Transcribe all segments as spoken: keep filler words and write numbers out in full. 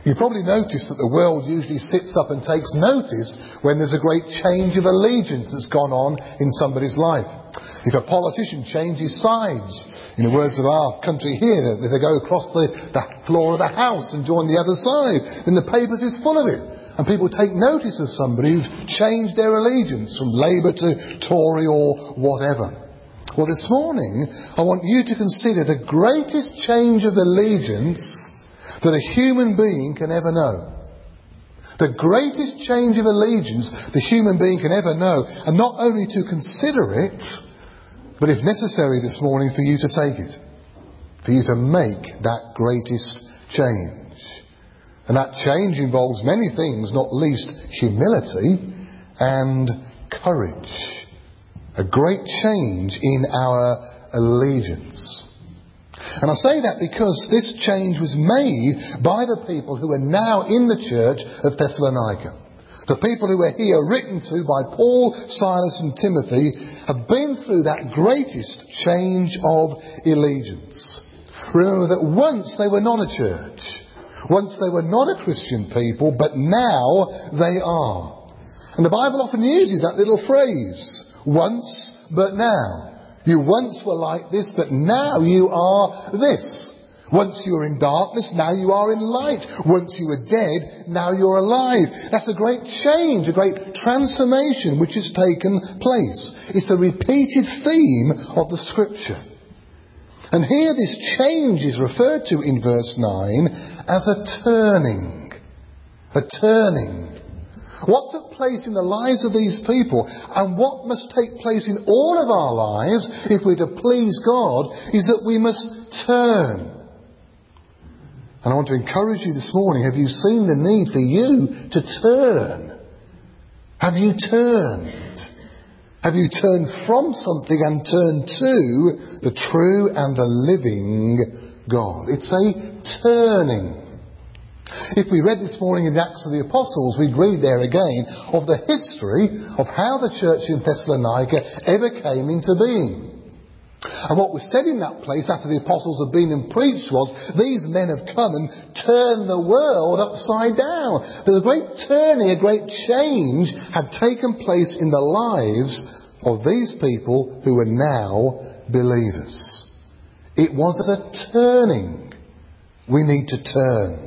You probably noticed that the world usually sits up and takes notice when there's a great change of allegiance that's gone on in somebody's life. If a politician changes sides, in the words of our country here, if they go across the, the floor of the House and join the other side, then the papers is full of it. And people take notice of somebody who's changed their allegiance from Labour to Tory or whatever. Well, this morning, I want you to consider the greatest change of allegiance that a human being can ever know. The greatest change of allegiance the human being can ever know. And not only to consider it, but if necessary this morning for you to take it. For you to make that greatest change. And that change involves many things, not least humility and courage. A great change in our allegiance. And I say that because this change was made by the people who are now in the church of Thessalonica. The people who are here written to by Paul, Silas and Timothy have been through that greatest change of allegiance. Remember that once they were not a church. Once they were not a Christian people, but now they are. And the Bible often uses that little phrase, once but now. You once were like this, but now you are this. Once you were in darkness, now you are in light. Once you were dead, now you're alive. That's a great change, a great transformation which has taken place. It's a repeated theme of the Scripture. And here this change is referred to in verse nine as a turning. A turning. What took place in the lives of these people and what must take place in all of our lives if we're to please God is that we must turn. And I want to encourage you this morning, have you seen the need for you to turn? Have you turned? Have you turned from something and turned to the true and the living God? It's a turning. If we read this morning in the Acts of the Apostles, we'd read there again of the history of how the church in Thessalonica ever came into being. And what was said in that place after the apostles had been and preached was, these men have come and turned the world upside down. There's a great turning, a great change had taken place in the lives of these people who are now believers. It was a turning. We need to turn.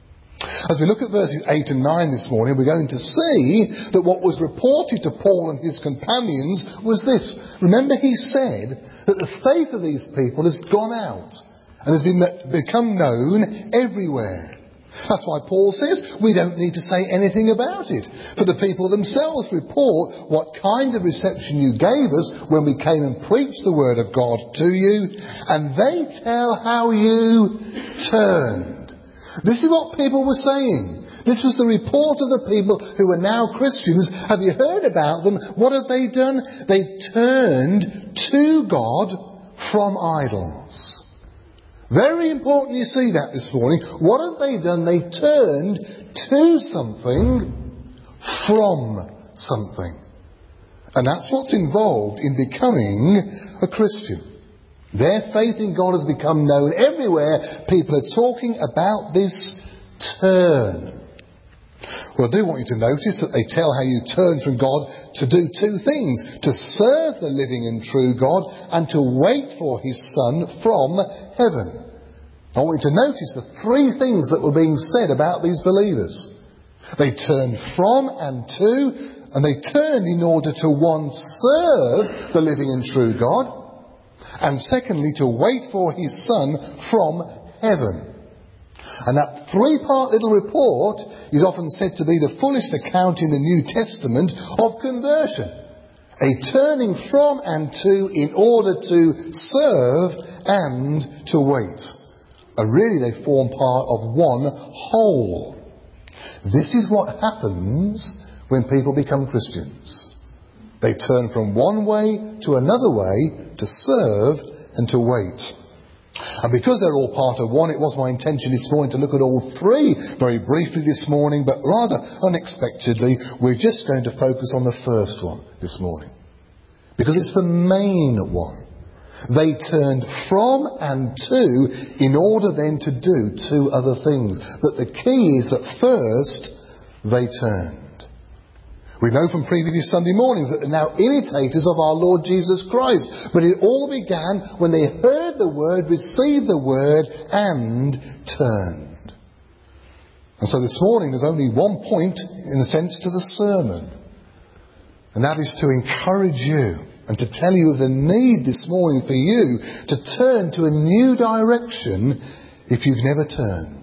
As we look at verses eight and nine this morning, we're going to see that what was reported to Paul and his companions was this. Remember, he said that the faith of these people has gone out and has been become known everywhere. That's why Paul says we don't need to say anything about it. For the people themselves report what kind of reception you gave us when we came and preached the word of God to you, and they tell how you turned. This is what people were saying. This was the report of the people who are now Christians. Have you heard about them? What have they done? They've turned to God from idols. Very important you see that this morning. What have they done? They turned to something from something. And that's what's involved in becoming a Christian. Their faith in God has become known everywhere. People are talking about this turn. Well, I do want you to notice that they tell how you turn from God to do two things. To serve the living and true God and to wait for His Son from heaven. I want you to notice the three things that were being said about these believers. They turned from and to, and they turned in order to, one, serve the living and true God, and secondly, to wait for His Son from heaven. And that three-part little report is often said to be the fullest account in the New Testament of conversion. A turning from and to in order to serve and to wait. And really they form part of one whole. This is what happens when people become Christians. They turn from one way to another way to serve and to wait. And because they're all part of one, it was my intention this morning to look at all three very briefly this morning, but rather unexpectedly, we're just going to focus on the first one this morning. Because it's the main one. They turned from and to in order then to do two other things. But the key is that first they turned. We know from previous Sunday mornings that they're now imitators of our Lord Jesus Christ. But it all began when they heard the word, received the word, and turned. And so this morning there's only one point, in a sense, to the sermon. And that is to encourage you and to tell you of the need this morning for you to turn to a new direction if you've never turned.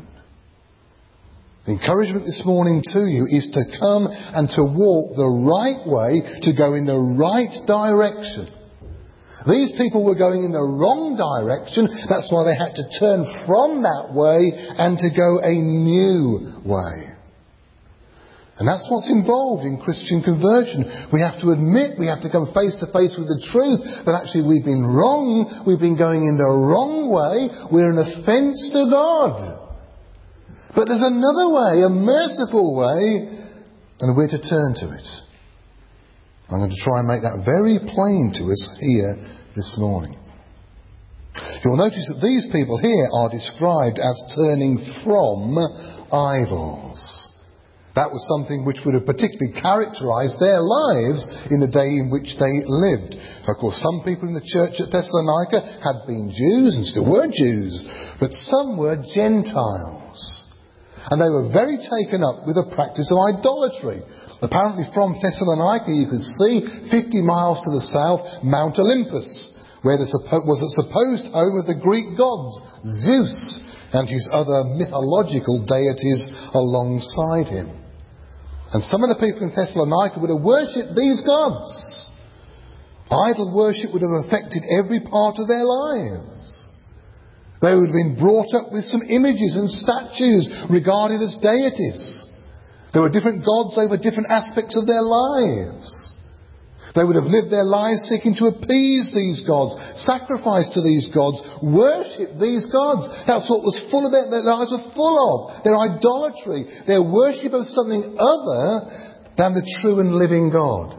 The encouragement this morning to you is to come and to walk the right way, to go in the right direction. These people were going in the wrong direction. That's why they had to turn from that way and to go a new way. And that's what's involved in Christian conversion. We have to admit, we have to come face to face with the truth that actually we've been wrong, we've been going in the wrong way, we're an offence to God. But there's another way, a merciful way, and we're to turn to it. I'm going to try and make that very plain to us here this morning. You'll notice that these people here are described as turning from idols. That was something which would have particularly characterised their lives in the day in which they lived. Of course, some people in the church at Thessalonica had been Jews and still were Jews, but some were Gentiles. And they were very taken up with the practice of idolatry. Apparently from Thessalonica you could see, fifty miles to the south, Mount Olympus, where there was a supposed home of the Greek gods, Zeus and his other mythological deities alongside him. And some of the people in Thessalonica would have worshipped these gods. Idol worship would have affected every part of their lives. They would have been brought up with some images and statues regarded as deities. There were different gods over different aspects of their lives. They would have lived their lives seeking to appease these gods, sacrifice to these gods, worship these gods. That's what was full of it, their lives were full of. Their idolatry, their worship of something other than the true and living God.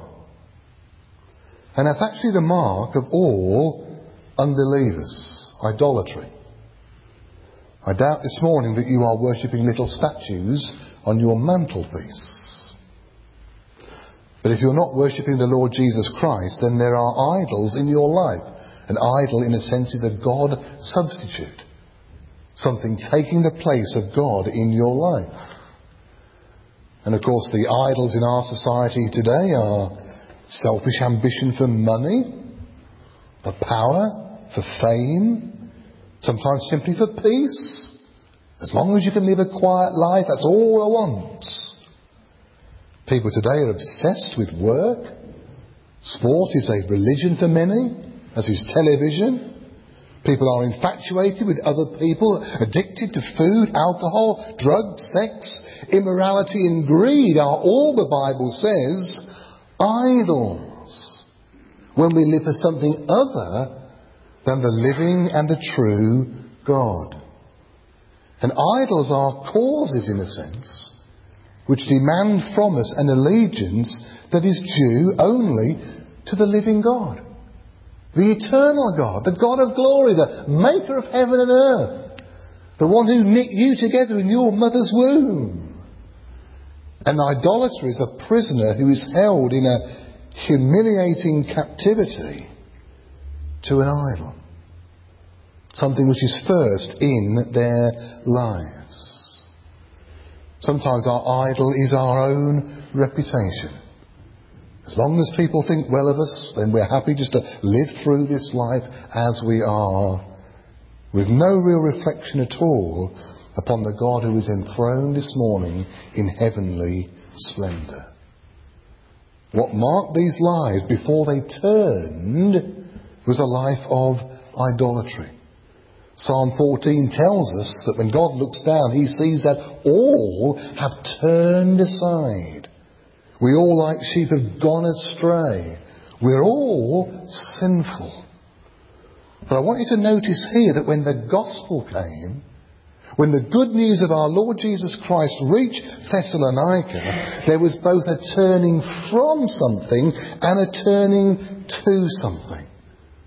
And that's actually the mark of all unbelievers, idolatry. I doubt this morning that you are worshipping little statues on your mantelpiece. But if you're not worshipping the Lord Jesus Christ, then there are idols in your life. An idol, in a sense, is a God substitute. Something taking the place of God in your life. And of course, the idols in our society today are selfish ambition for money, for power, for fame, sometimes simply for peace. As long as you can live a quiet life, that's all I want. People today are obsessed with work. Sport is a religion for many, as is television. People are infatuated with other people, addicted to food, alcohol, drugs, sex, immorality and greed are all the Bible says idols. When we live for something other than the living and the true God. And idols are causes, in a sense, which demand from us an allegiance that is due only to the living God. The eternal God, the God of glory, the maker of heaven and earth. The one who knit you together in your mother's womb. And idolatry is a prisoner who is held in a humiliating captivity to an idol. Something which is first in their lives. Sometimes our idol is our own reputation. As long as people think well of us, then we're happy just to live through this life as we are, with no real reflection at all upon the God who is enthroned this morning in heavenly splendour. What marked these lives before they turned was a life of idolatry. Psalm fourteen tells us that when God looks down, he sees that all have turned aside. We all like sheep have gone astray. We're all sinful. But I want you to notice here that when the gospel came, when the good news of our Lord Jesus Christ reached Thessalonica, there was both a turning from something and a turning to something.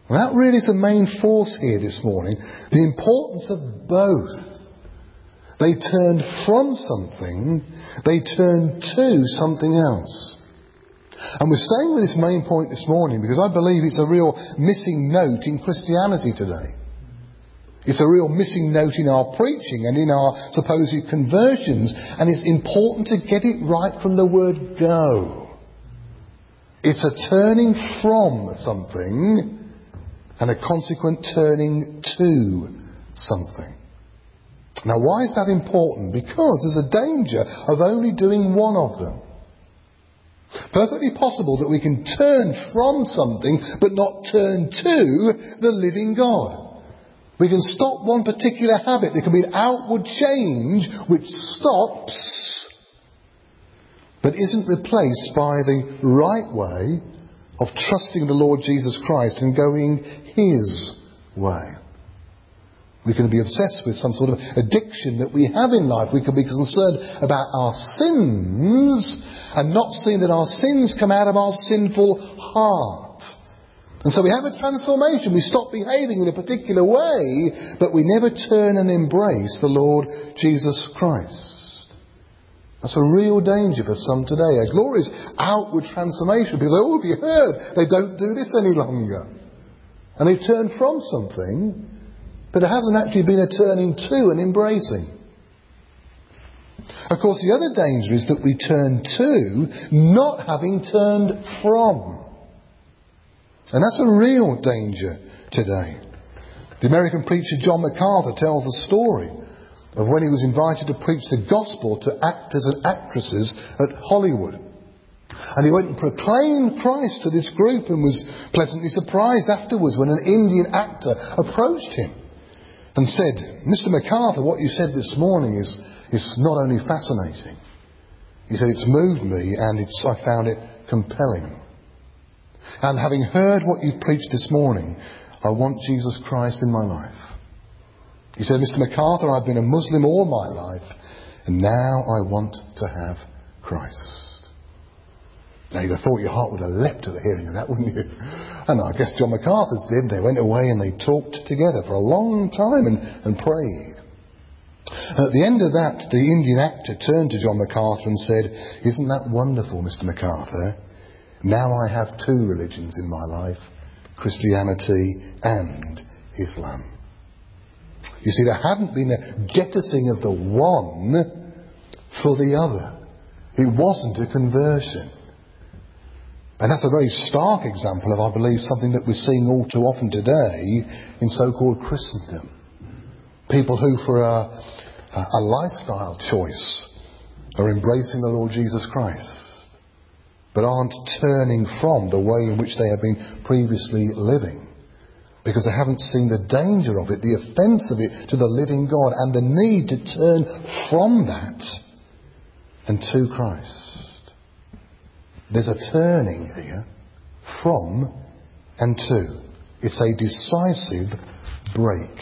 Well, that really is the main force here this morning. The importance of both. They turned from something, they turned to something else. And we're staying with this main point this morning because I believe it's a real missing note in Christianity today. It's a real missing note in our preaching and in our supposed conversions, and it's important to get it right from the word go. It's a turning from something and a consequent turning to something. Now, why is that important? Because there's a danger of only doing one of them. Perfectly possible that we can turn from something but not turn to the living God. We can stop one particular habit. There can be an outward change which stops but isn't replaced by the right way of trusting the Lord Jesus Christ and going His way. We can be obsessed with some sort of addiction that we have in life. We can be concerned about our sins and not seeing that our sins come out of our sinful heart. And so we have a transformation. We stop behaving in a particular way, but we never turn and embrace the Lord Jesus Christ. That's a real danger for some today. A glorious outward transformation. People say, oh, have you heard? They don't do this any longer. And they turn from something, but it hasn't actually been a turning to and embracing. Of course, the other danger is that we turn to not having turned from. And that's a real danger today. The American preacher John MacArthur tells the story of when he was invited to preach the gospel to actors and actresses at Hollywood. And he went and proclaimed Christ to this group and was pleasantly surprised afterwards when an Indian actor approached him and said, Mister MacArthur, what you said this morning is, is not only fascinating. He said, it's moved me and it's, I found it compelling. And having heard what you've preached this morning, I want Jesus Christ in my life. He said, Mister MacArthur, I've been a Muslim all my life, and now I want to have Christ. Now, you'd have thought your heart would have leapt at the hearing of that, wouldn't you? And I guess John MacArthur's did. They went away and they talked together for a long time and, and prayed. And at the end of that, the Indian actor turned to John MacArthur and said, isn't that wonderful, Mister MacArthur? Now I have two religions in my life, Christianity and Islam. You see, there hadn't been a jettisoning of the one for the other. It wasn't a conversion. And that's a very stark example of, I believe, something that we're seeing all too often today in so-called Christendom. People who, for a, a lifestyle choice, are embracing the Lord Jesus Christ, but aren't turning from the way in which they have been previously living, because they haven't seen the danger of it, the offence of it to the living God, and the need to turn from that and to Christ. There's a turning here from and to. It's a decisive break.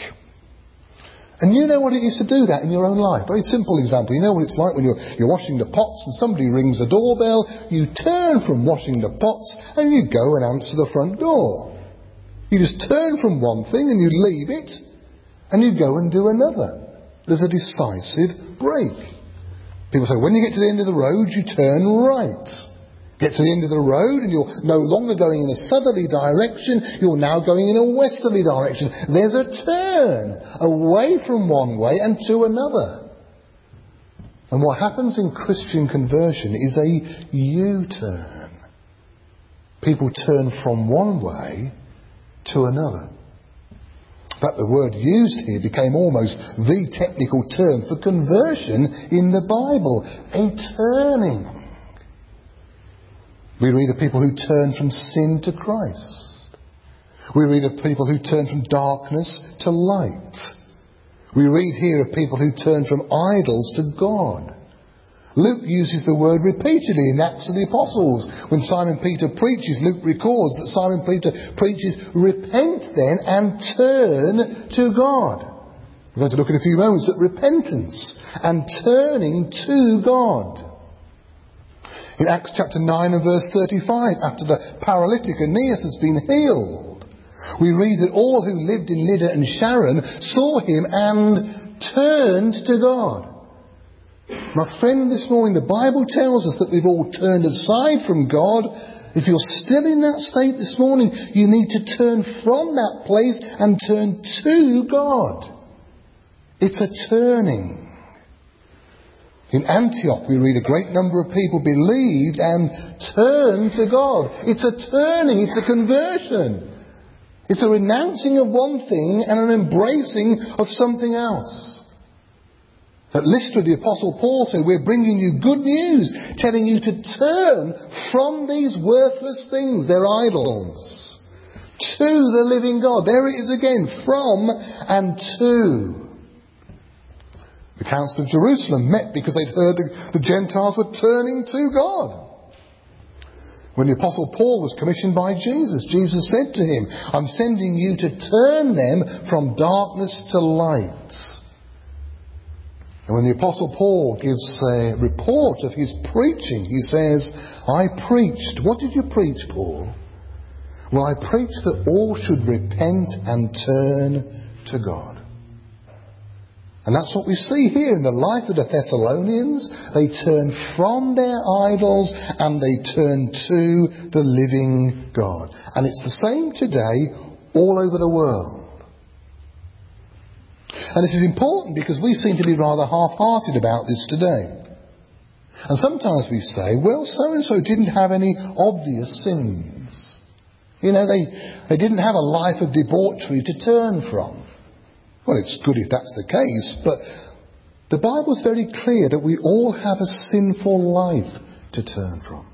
And you know what it is to do that in your own life. Very simple example. You know what it's like when you're, you're washing the pots and somebody rings the doorbell. You turn from washing the pots and you go and answer the front door. You just turn from one thing and you leave it and you go and do another. There's a decisive break. People say, when you get to the end of the road, you turn right. Get to the end of the road and you're no longer going in a southerly direction, you're now going in a westerly direction. There's a turn away from one way and to another. And what happens in Christian conversion is a U-turn. People turn from one way to another. In fact, the word used here became almost the technical term for conversion in the Bible. A turning. We read of people who turn from sin to Christ. We read of people who turn from darkness to light. We read here of people who turn from idols to God. Luke uses the word repeatedly in Acts of the Apostles. When Simon Peter preaches, Luke records that Simon Peter preaches, repent then and turn to God. We're going to look in a few moments at repentance and turning to God. In Acts chapter nine and verse thirty-five, after the paralytic Aeneas has been healed, We read that all who lived in Lydda and Sharon saw him and turned to God. My friend, this morning the Bible tells us that we've all turned aside from God. If you're still in that state this morning, you need to turn from that place and turn to God. It's a turning. In Antioch, we read a great number of people believed and turned to God. It's a turning, it's a conversion. It's a renouncing of one thing and an embracing of something else. At Lystra, the Apostle Paul said, we're bringing you good news, telling you to turn from these worthless things, their idols, to the living God. There it is again, from and to. The Council of Jerusalem met because they'd heard the, the Gentiles were turning to God. When the Apostle Paul was commissioned by Jesus, Jesus said to him, I'm sending you to turn them from darkness to light. And when the Apostle Paul gives a report of his preaching, he says, I preached. What did you preach, Paul? Well, I preached that all should repent and turn to God. And that's what we see here in the life of the Thessalonians. They turn from their idols and they turn to the living God. And it's the same today all over the world. And this is important because we seem to be rather half-hearted about this today. And sometimes we say, well, so-and-so didn't have any obvious sins. You know, they, they didn't have a life of debauchery to turn from. Well, it's good if that's the case, but the Bible's very clear that we all have a sinful life to turn from.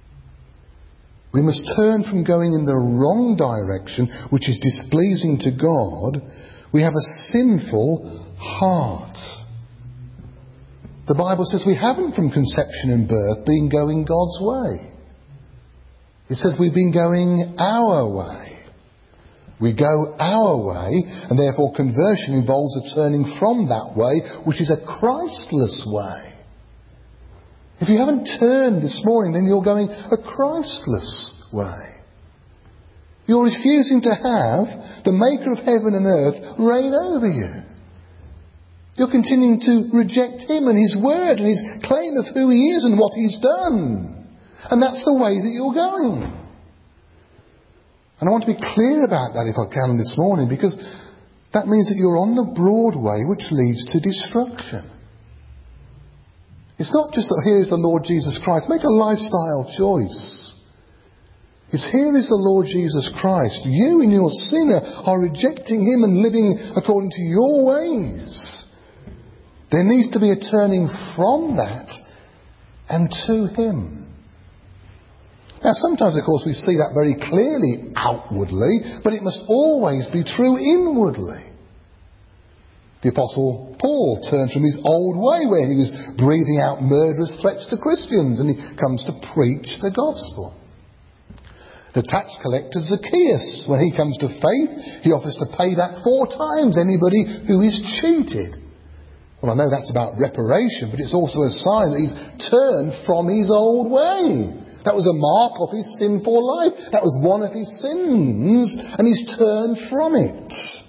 We must turn from going in the wrong direction, which is displeasing to God. We have a sinful heart. The Bible says we haven't from conception and birth been going God's way. It says we've been going our way. We go our way, and therefore conversion involves a turning from that way, which is a Christless way. If you haven't turned this morning, then you're going a Christless way. You're refusing to have the Maker of heaven and earth reign over you. You're continuing to reject Him and His word and His claim of who He is and what He's done. And that's the way that you're going. And I want to be clear about that if I can this morning, because that means that you're on the broad way which leads to destruction. It's not just that here is the Lord Jesus Christ. Make a lifestyle choice. It's here is the Lord Jesus Christ. You in your sin are rejecting Him and living according to your ways. There needs to be a turning from that and to Him. Now, sometimes, of course, we see that very clearly outwardly, but it must always be true inwardly. The Apostle Paul turned from his old way where he was breathing out murderous threats to Christians, and he comes to preach the gospel. The tax collector Zacchaeus, when he comes to faith, he offers to pay back four times anybody who is cheated. Well, I know that's about reparation, but it's also a sign that he's turned from his old way. That was a mark of his sinful life. That was one of his sins, and he's turned from it.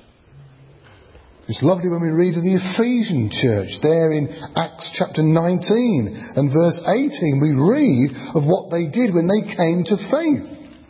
It's lovely when we read of the Ephesian church there in Acts chapter nineteen and verse eighteen. We read of what they did when they came to faith.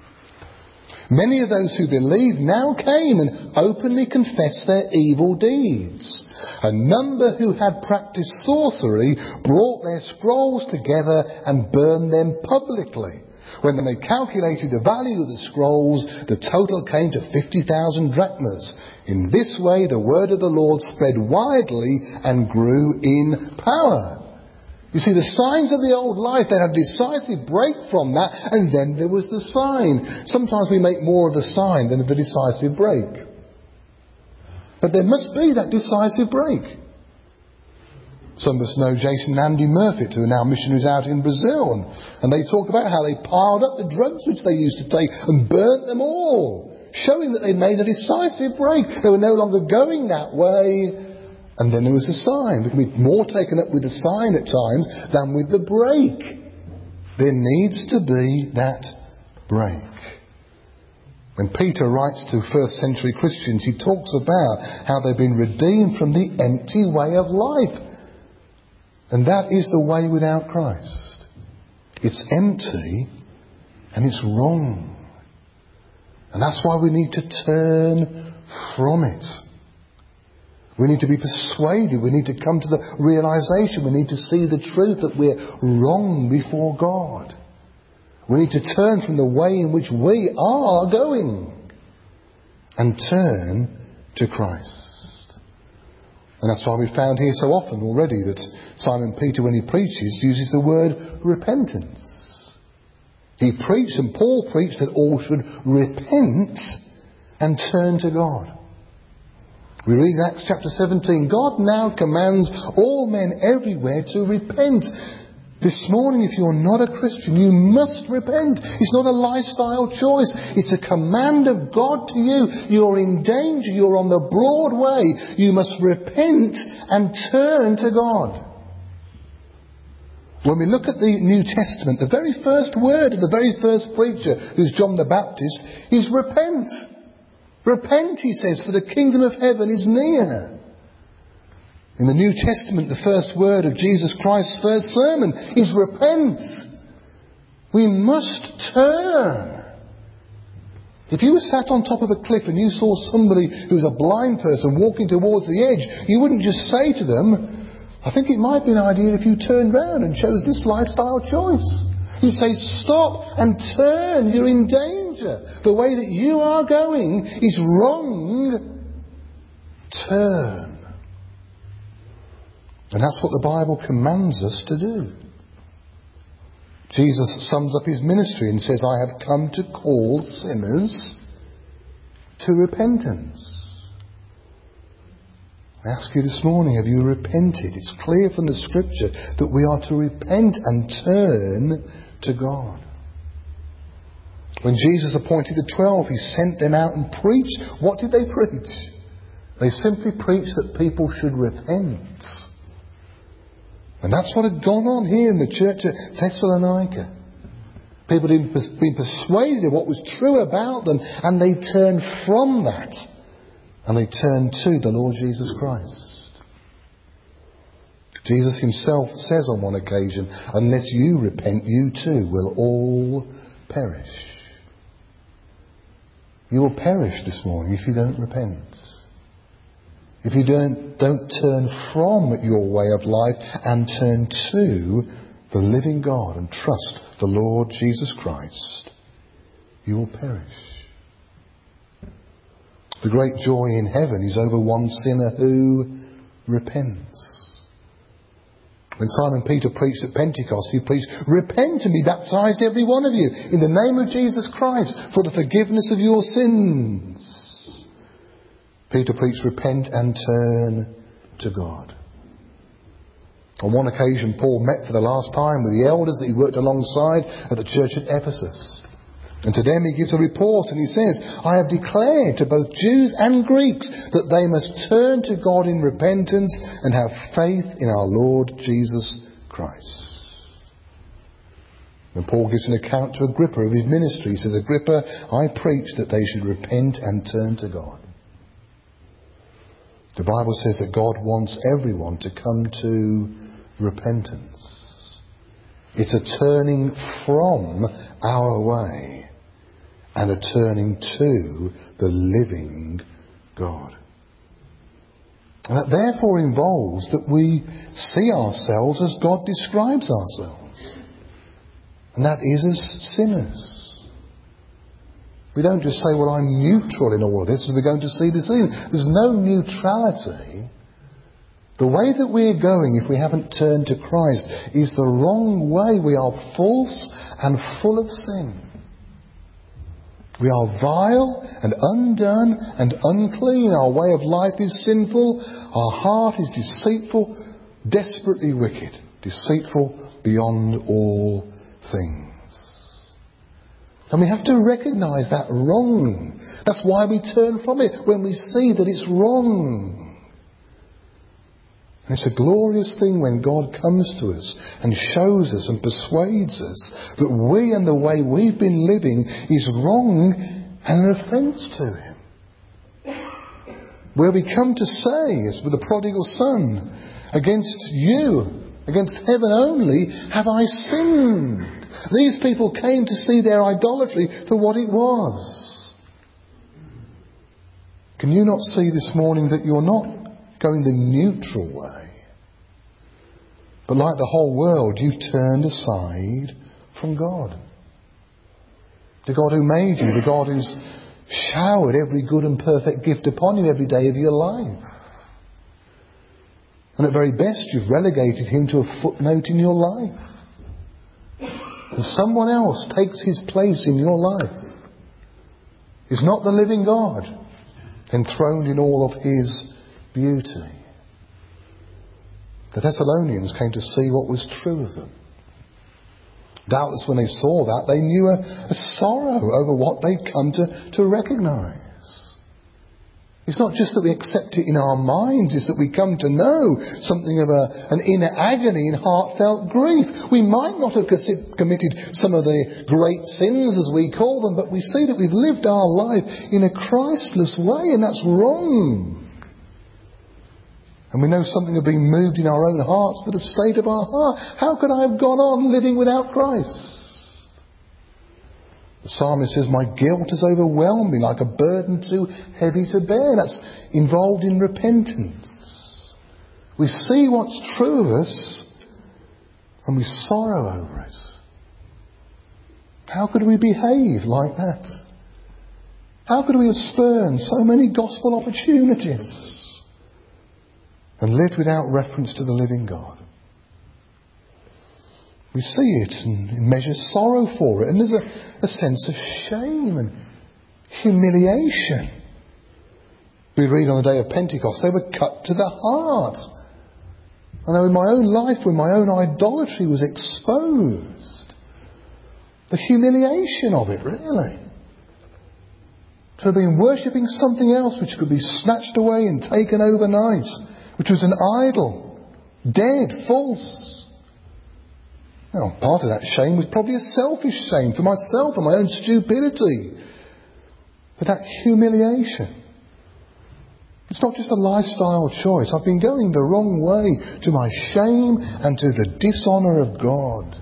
Many of those who believed now came and openly confessed their evil deeds. A number who had practiced sorcery brought their scrolls together and burned them publicly. When they calculated the value of the scrolls, the total came to fifty thousand drachmas. In this way, the word of the Lord spread widely and grew in power. You see, the signs of the old life, they had a decisive break from that, and then there was the sign. Sometimes we make more of the sign than of the decisive break. But there must be that decisive break. Some of us know Jason and Andy Murphy, who are now missionaries out in Brazil, and, and they talk about how they piled up the drugs which they used to take and burnt them all, showing that they made a decisive break. They were no longer going that way. And then there was a sign. We can be more taken up with the sign at times than with the break. There needs to be that break. When Peter writes to first century Christians, he talks about how they've been redeemed from the empty way of life. And that is the way without Christ. It's empty and it's wrong. And that's why we need to turn from it. We need to be persuaded. We need to come to the realization. We need to see the truth that we're wrong before God. We need to turn from the way in which we are going and turn to Christ. And that's why we found here so often already that Simon Peter, when he preaches, uses the word repentance. He preached, and Paul preached, that all should repent and turn to God. We read in Acts chapter seventeen, God now commands all men everywhere to repent. This morning, if you're not a Christian, you must repent. It's not a lifestyle choice. It's a command of God to you. You're in danger. You're on the broad way. You must repent and turn to God. When we look at the New Testament, the very first word of the very first preacher, who's John the Baptist, is repent. Repent, he says, for the kingdom of heaven is near. In the New Testament, the first word of Jesus Christ's first sermon is repent. We must turn. If you were sat on top of a cliff and you saw somebody who's a blind person walking towards the edge, you wouldn't just say to them, I think it might be an idea if you turned round and chose this lifestyle choice. You'd say, stop and turn. You're in danger. The way that you are going is wrong. Turn. And that's what the Bible commands us to do. Jesus sums up his ministry and says, I have come to call sinners to repentance. I ask you this morning, have you repented? It's clear from the Scripture that we are to repent and turn to God. When Jesus appointed the twelve, he sent them out and preached. What did they preach? They simply preached that people should repent. And that's what had gone on here in the church at Thessalonica. People had been persuaded of what was true about them, and they turned from that. And they turned to the Lord Jesus Christ. Jesus himself says on one occasion, unless you repent, you too will all perish. You will perish this morning if you don't repent. If you don't, don't turn from your way of life and turn to the living God and trust the Lord Jesus Christ, you will perish. The great joy in heaven is over one sinner who repents. When Simon Peter preached at Pentecost, he preached, repent and be baptized every one of you in the name of Jesus Christ for the forgiveness of your sins. Peter preached, repent and turn to God. On one occasion, Paul met for the last time with the elders that he worked alongside at the church at Ephesus. And to them he gives a report and he says, I have declared to both Jews and Greeks that they must turn to God in repentance and have faith in our Lord Jesus Christ. When Paul gives an account to Agrippa of his ministry, he says, Agrippa, I preach that they should repent and turn to God. The Bible says that God wants everyone to come to repentance. It's a turning from our way and a turning to the living God. And that therefore involves that we see ourselves as God describes ourselves. And that is as sinners. We don't just say, well, I'm neutral in all of this, as we're going to see this evening. There's no neutrality. The way that we're going, if we haven't turned to Christ, is the wrong way. We are false and full of sin. We are vile and undone and unclean. Our way of life is sinful. Our heart is deceitful, desperately wicked, deceitful beyond all things. And we have to recognise that wrong. That's why we turn from it, when we see that it's wrong. And it's a glorious thing when God comes to us and shows us and persuades us that we and the way we've been living is wrong and an offence to Him. Where we come to say, as with the prodigal son, against you, against heaven only, have I sinned. These people came to see their idolatry for what it was. Can you not see this morning that you're not going the neutral way? But like the whole world, you've turned aside from God. The God who made you, the God who's showered every good and perfect gift upon you every day of your life. And at very best, you've relegated Him to a footnote in your life. And someone else takes His place in your life. Is not the living God, enthroned in all of His beauty. The Thessalonians came to see what was true of them. Doubtless when they saw that, they knew a, a sorrow over what they'd come to, to recognise. It's not just that we accept it in our minds, it's that we come to know something of a, an inner agony and heartfelt grief. We might not have committed some of the great sins, as we call them, but we see that we've lived our life in a Christless way, and that's wrong. And we know something of being moved in our own hearts for the state of our heart. How could I have gone on living without Christ? The psalmist says, my guilt has overwhelmed me like a burden too heavy to bear. That's involved in repentance. We see what's true of us and we sorrow over it. How could we behave like that? How could we have spurned so many gospel opportunities and lived without reference to the living God? We see it and measure sorrow for it. And there's a, a sense of shame and humiliation. We read on the day of Pentecost, they were cut to the heart. I know in my own life, when my own idolatry was exposed, the humiliation of it, really. To have been worshipping something else which could be snatched away and taken overnight, which was an idol, dead, false. Well, part of that shame was probably a selfish shame for myself and my own stupidity. But that humiliation, it's not just a lifestyle choice. I've been going the wrong way, to my shame and to the dishonour of God.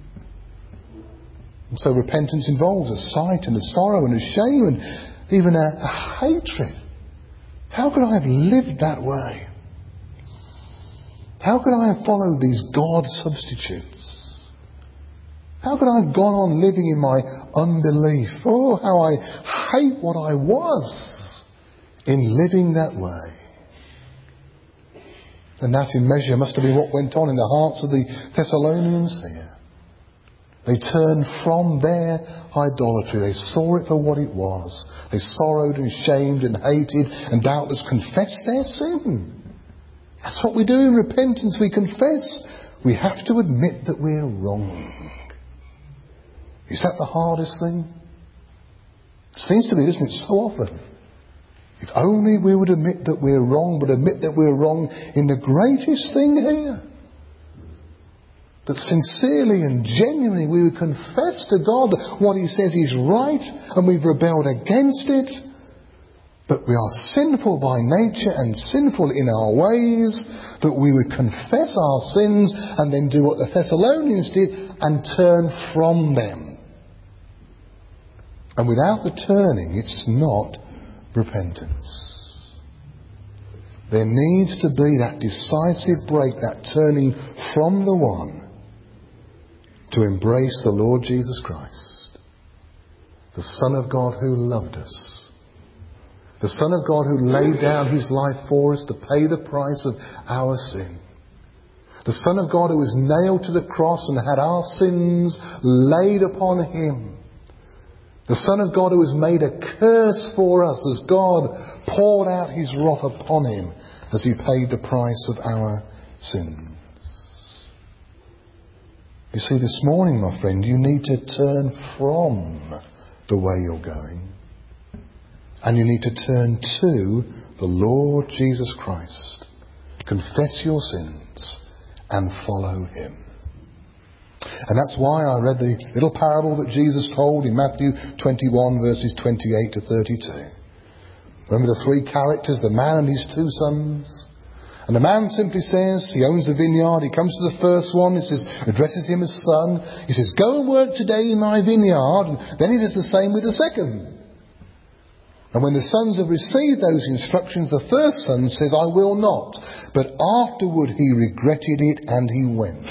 And so repentance involves a sight and a sorrow and a shame and even a, a hatred. How could I have lived that way? How could I have followed these God substitutes? How could I have gone on living in my unbelief? Oh, how I hate what I was in living that way. And that in measure must have been what went on in the hearts of the Thessalonians here. They turned from their idolatry. They saw it for what it was. They sorrowed and shamed and hated and doubtless confessed their sin. That's what we do in repentance. We confess. We have to admit that we're wrong. Is that the hardest thing? It seems to be, doesn't it, so often. If only we would admit that we're wrong, but admit that we're wrong in the greatest thing here. That sincerely and genuinely we would confess to God that what He says is right and we've rebelled against it. But we are sinful by nature and sinful in our ways, that we would confess our sins and then do what the Thessalonians did and turn from them. And without the turning, it's not repentance. There needs to be that decisive break, that turning from the one to embrace the Lord Jesus Christ, the Son of God who loved us, the Son of God who laid down His life for us to pay the price of our sin, the Son of God who was nailed to the cross and had our sins laid upon Him, the Son of God who was made a curse for us as God poured out His wrath upon Him as He paid the price of our sins. You see, this morning, my friend, you need to turn from the way you're going. And you need to turn to the Lord Jesus Christ. Confess your sins and follow Him. And that's why I read the little parable that Jesus told in Matthew twenty-one, verses twenty-eight to thirty-two. Remember the three characters, the man and his two sons? And the man simply says, he owns the vineyard, he comes to the first one, he says, addresses him as son. He says, go and work today in my vineyard. And then he does the same with the second. And when the sons have received those instructions, the first son says, I will not. But afterward he regretted it and he went.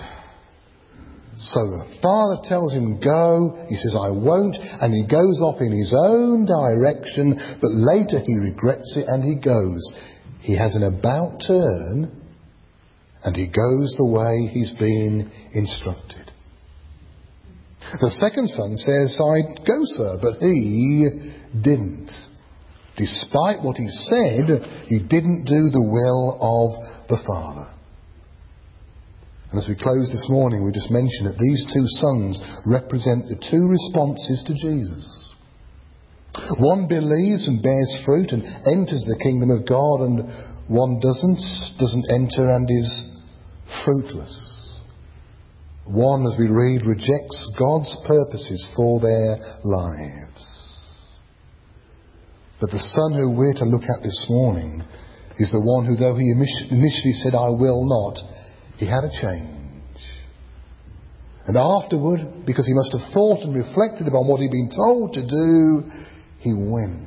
So the father tells him, go. He says, I won't. And he goes off in his own direction. But later he regrets it and he goes. He has an about turn and he goes the way he's been instructed. The second son says, I'd go, sir, but he didn't. Despite what he said, he didn't do the will of the Father. And as we close this morning, we just mentioned that these two sons represent the two responses to Jesus. One believes and bears fruit and enters the kingdom of God, and one doesn't, doesn't enter and is fruitless. One, as we read, rejects God's purposes for their lives. But the son who we're to look at this morning is the one who, though he initially said, I will not, he had a change. And afterward, because he must have thought and reflected upon what he'd been told to do, he went.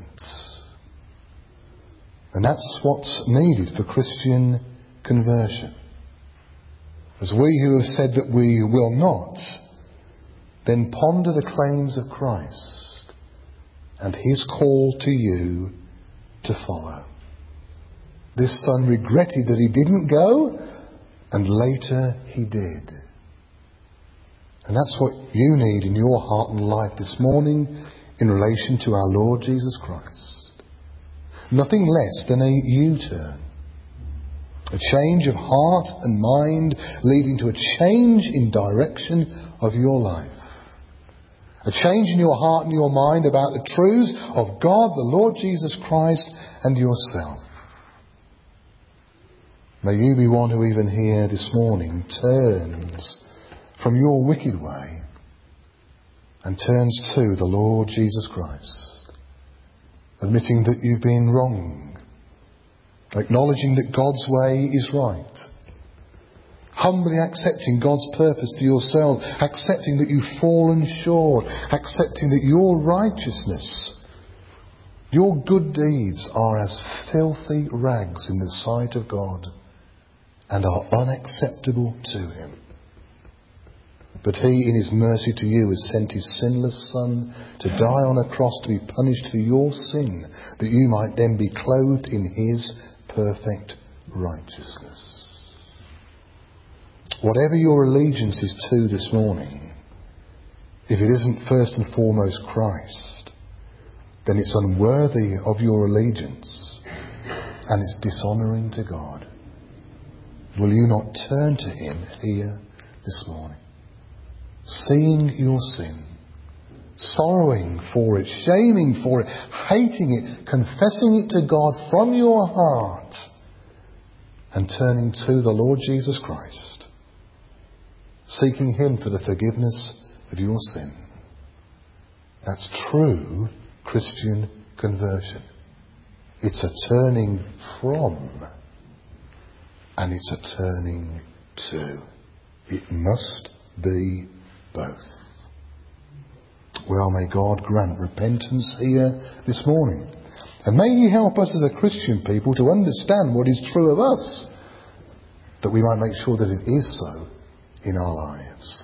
And that's what's needed for Christian conversion. As we who have said that we will not, then ponder the claims of Christ and his call to you to follow. This son regretted that he didn't go, and later he did. And that's what you need in your heart and life this morning in relation to our Lord Jesus Christ. Nothing less than a U-turn. A change of heart and mind leading to a change in direction of your life. A change in your heart and your mind about the truths of God, the Lord Jesus Christ, and yourself. May you be one who even here this morning turns from your wicked way and turns to the Lord Jesus Christ, admitting that you've been wrong, acknowledging that God's way is right, humbly accepting God's purpose for yourself, accepting that you've fallen short, accepting that your righteousness, your good deeds are as filthy rags in the sight of God and are unacceptable to him. But he, in his mercy to you, has sent his sinless Son to die on a cross to be punished for your sin, that you might then be clothed in his perfect righteousness. Whatever your allegiance is to this morning, if it isn't first and foremost Christ, then it's unworthy of your allegiance and it's dishonouring to God. Will you not turn to him here this morning? Seeing your sin, sorrowing for it, shaming for it, hating it, confessing it to God from your heart, and turning to the Lord Jesus Christ, seeking him for the forgiveness of your sin. That's true Christian conversion. It's a turning from, and it's a turning to. It must be both. Well, may God grant repentance here this morning. And may he help us as a Christian people to understand what is true of us, that we might make sure that it is so in our lives.